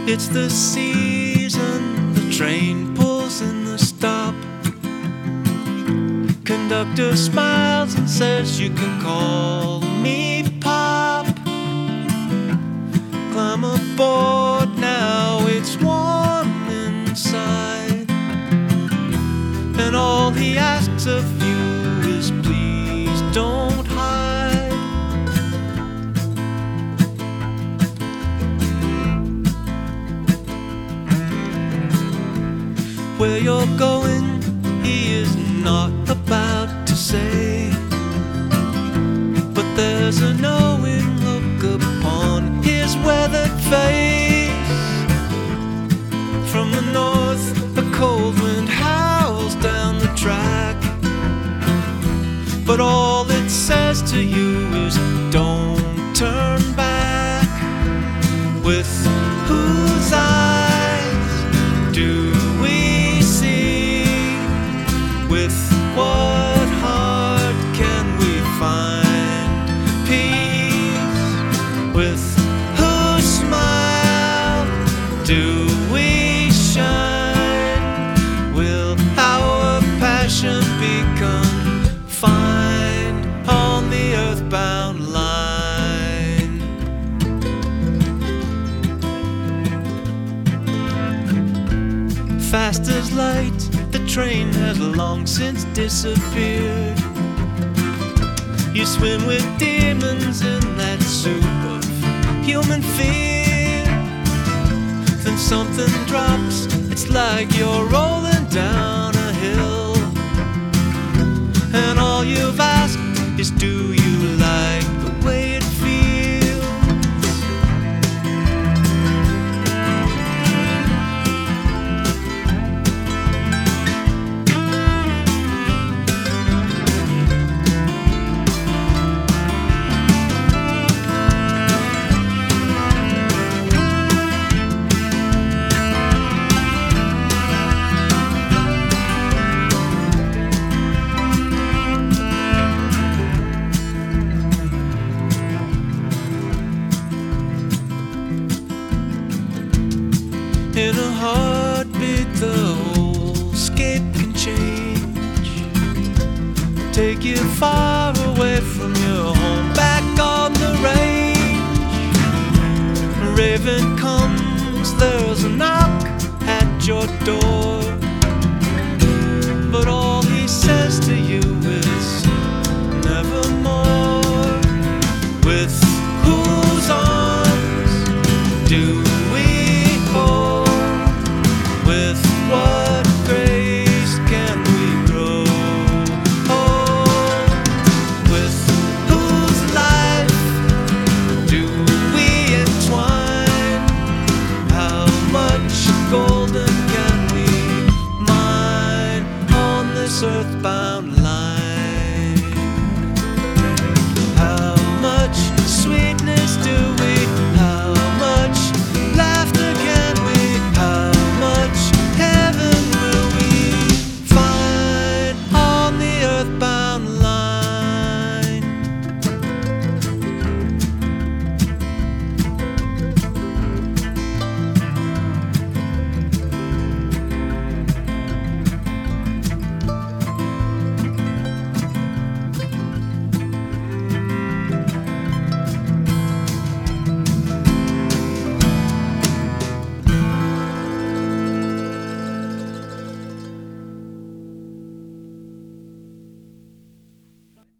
It's the season, the train pulls in the stop. Conductor smiles and says you can call me Pop. Climb aboard now, it's warm inside, and all he asks of you is please don't hide. Where you're going, he is not about to say, but there's a knowing look upon his weathered face. From the north, a cold wind howls down the track, but all it says to you is don't turn back. With whose eyes do we see? With what heart can we find peace? With whose smile do we shine? Will our passion be confined on the earthbound line? Fast as light, the train has long since disappeared. You swim with demons in that soup of human fear. Then something drops, it's like you're rolling down a hill, and all you've asked is do you like the way it feels? In a heartbeat, the whole scape can change. Take you far away from your home, back on the range. Raven comes, there's a knock at your door, but all he says to you